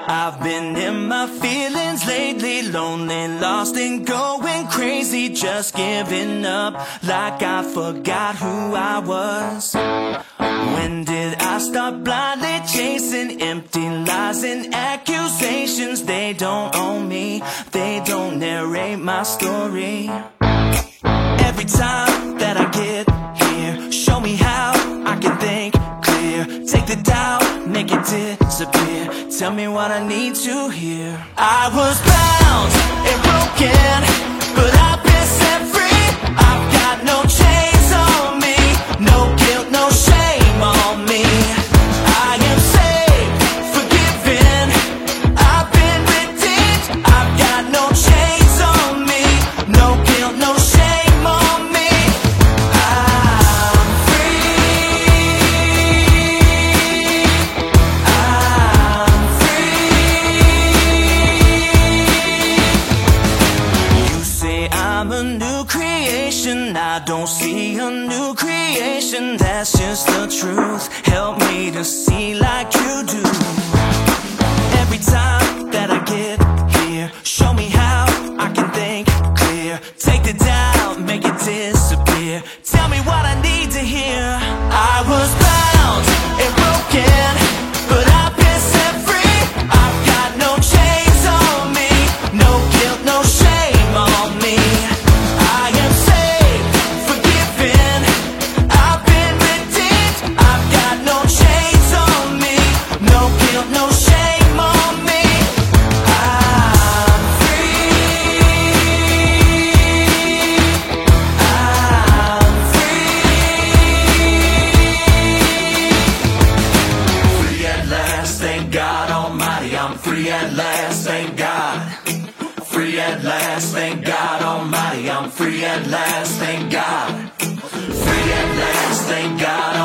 I've been in my feelings lately, lonely, lost and going crazy, just giving up like I forgot who I was. When did I start blindly chasing empty lies and accusations? They don't own me, they don't narrate my story. Every time that I get here, show me how I can think clear. Take the doubt, make it disappear. Tell me what I need to hear. I was bound and broken, but I've been set free. I've got no chains on me, no guilt, no shame on me. I am saved, forgiven, I've been redeemed. I've got no chains on me, no guilt, no shame on me. I'm free, I'm free. You say I'm a new creation, I don't see a new creation. That's just the truth, help me to see like you do. Every time that I get here, show me how I can think clear. Take the doubt, make it disappear. Tell me what I need to hear. I was bound and broken, but I've been set free. I've got no chains on me, no guilt, no shame on me. I am saved, forgiven, I've been redeemed. I've got no chains on me, no guilt, no shame on me. I'm free, I'm free. Free at last, thank God Almighty. I'm free at last, thank God. Free at last, thank God Almighty. I'm free at last, thank God. Free at last, thank God